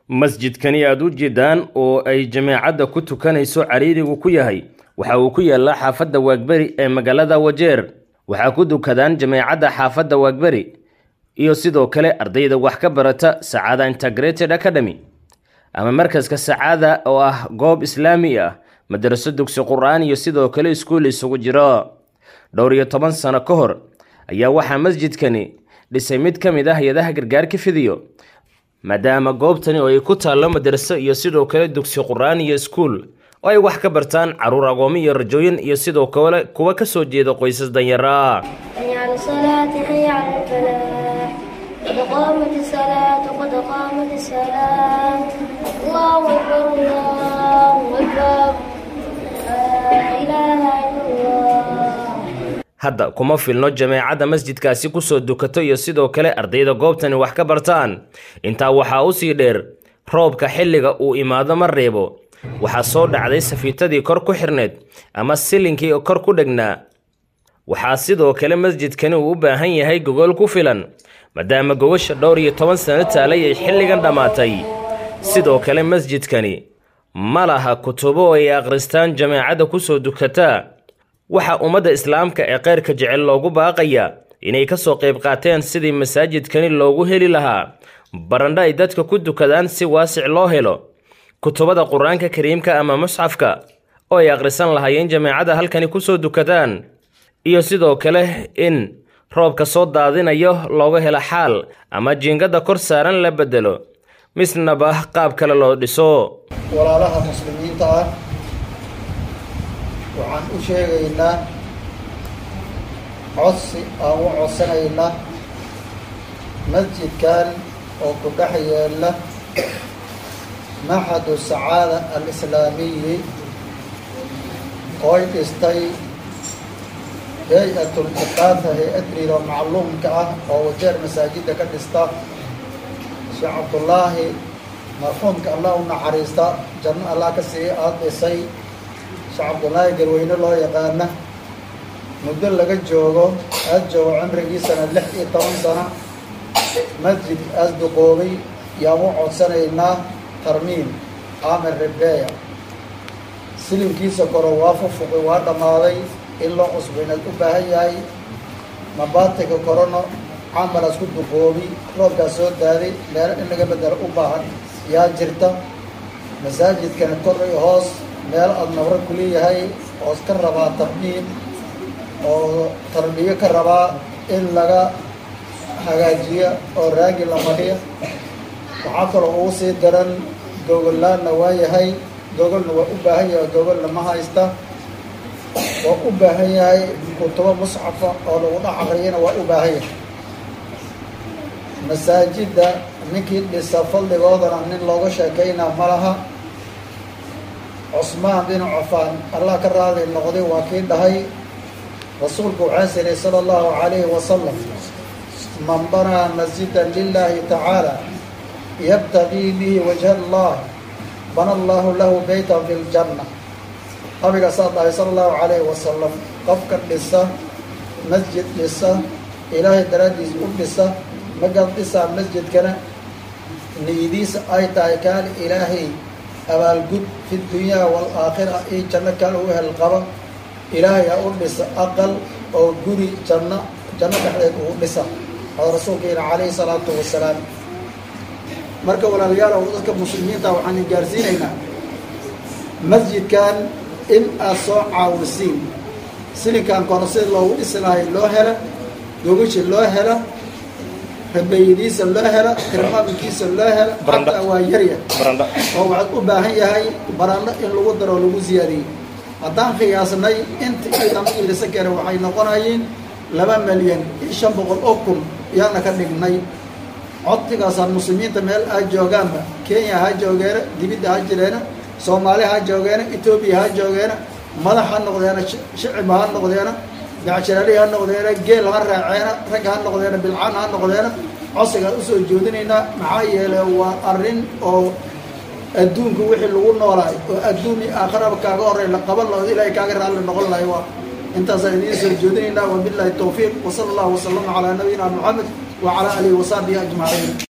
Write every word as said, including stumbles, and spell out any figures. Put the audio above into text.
masjidkani aad u jeedaan oo ay jameecadda ku tukanayso cariirigu ku yahay waxa uu ku yaala xaafadda Waagberi ee magaalada Wajeer. waxaa ku dukadaan jameecadda xaafadda Waagberi iyo sidoo kale ardayda wax ka barata Sacaada Integrated Academy ama markaska Sacaada oo ah goob islaami ah, madraso dugsi quraan iyo sidoo kale iskuul isugu jira. dhowr iyo toban sano ka hor ayaa waxaa masjidkani dhisay mid ka mid ah hay'adaha gargaarka fidiyo, maadaama goobtani oo ay ku taalo madraso iyo sidoo kale dugsi quraan iyo iskuul oo ay wax ka bartaan caruur agoomo iyo rajooyin iyo sidoo kale kuwa ka soo jeeda qoysas danyara. hadda kuma filno jameecadda masjidkaasi ku soo dukato iyo sidoo kale ardayda goobtani wax ka bartaan. intaa waxaa u sii dheer roobka xilliga uu imaado ma reebo, waxaa soo dhacday safiitadii kor ku xirneed ama silinkii kor ku dhagnaa. waxaa sidoo kale masjidkani uu u baahan yahay gogol ku filan, maadaama gogosha dhowr iyo toban sano taalay ay xilligan dhammaatay. sidoo kale masjidkani ma laha kutubo ay akhristaan jameecadda ku soo dukataa. waxaa ummadda islaamka ee khayrka jecel loogu baaqaya inay ka soo qayb qaateen sidii masaajidkani loogu heli lahaa barandho ay dadka ku dukadaan si waasic loo helo kutubada qur-aanka kariimka ama musxafka oo ay akhrisan lahaayeen jameecadda halkani ku soo dukadaan, iyo sidoo kale in roobka soo daadinayo looga helo xaal ama jiingada kor saaran la bedelo, misnaba qaab kale loo dhiso. walaalaha muslimiinta ah waxaan u sheegaynaa codsi aan u codsanaynaa masjidkan oo ku dhex yeela maxadu sacaada al-islaamiyi ooy dhistay hay-atul iqaata hay-adriiro macluumka ah oo Wajeer masaajidda ka dhista sheekh cabdullaahi marxuumka allah u naxariista janno allah ka sii aad dhisay sheekh cabdullaahi garweyne loo yaqaana. muddo laga joogo aad joogo cimrigiisana lix iyo toban sano masjid aas duqoobay yaan u codsanaynaa tarmiim aamir ribeeya. silinkiisa koro waa fufuqi waa dhammaaday in loo cusbaynaad u baahan yahay. mabaatiga korono camalaas ku duqoobi roobkaas soo daaday meelo in laga bedelo u baahan yaa jirta. masaajidkana kor iyo hoos meel aad nabro ku leeyahay hoos ka rabaa tarmiim oo tarbiyo ka rabaa in laga hagaajiyo oo raagi la mariyo. waxaa kaloo ugu sii daran gogollaanna waa yahay, gogolna waa u baahan yahay, gogolna ma haysta. waa u baahan yahay kutubo musxafa oo lagu dhex aqriyana waa u baahan yahay. masaajidda ninkii dhisa fadligoodana nin looga sheekaynaa ma laha. cusmaan bin cafaan allah ka raali noqday waa kii dhahay rasuulku waxaa siray sala allahu calayhi wasalam man banaa masjidan lilaahi tacaala yabtagii bihi wajha allah bana allahu lahu beytan fi ljanna. nabigaasaa dhahay sala allahu calayhi wasalam qofka dhisa masjid dhisa ilaahay daraaddiis u dhisa magaad dhisaa masjidkana niyadiisa ay tahay kaali ilaahay abaalgud fi dunyaa waalaakhira iyo janno kale u hel qaba. ilaahay ha u dhisa aqal oo guri janno janno dhexdeed uu dhisa oo rasuulkeena calayhi salaatu wasalaam. marka walaalayaal dadka muslimiinta waxaan gaarsiinaynaa masjidkan in aad soo caawisiin. silinkan koro sida loogu dhisi lahay loo hela, gogashi loo hela, rabaydiisa loo hela, kirmaamkiisa loo hela. xataa waa yarya oo waxaad u baahan yahay barandho in lagu daro oo lagu siyaadiyey. haddaan qiyaasnay inta ay dama iirisa kare waxay noqonayeen laba milyan iyo shan boqol oo kun yaana ka dhignay. codsigaasaan muslimiinta meel ay joogaanba, kenya ha joogeena, dibidda ha jireena, soomaali ha joogeena, etoobiya ha joogeena, madax ha noqdeena, shicib ha noqdeena, dacjalaali ha noqdeena, geel ha raaceena, rag ha noqdeena, bilcaan ha noqdeena. codsigaan usoo joodinaynaa maxaa yeele waa arrin oo adduunka wixii lagu noolaay oo adduun iyo aakhiraba kaaga horey la qaban laho ilaahay kaaga raalli noqon lahay. waa intaasaan idiin soo joodinaynaa. wabillahi tawfiiq, wasala allahu wasalama calaa nabiyina maxamed wacalaa aalihi wasaxbihi ajmaciin.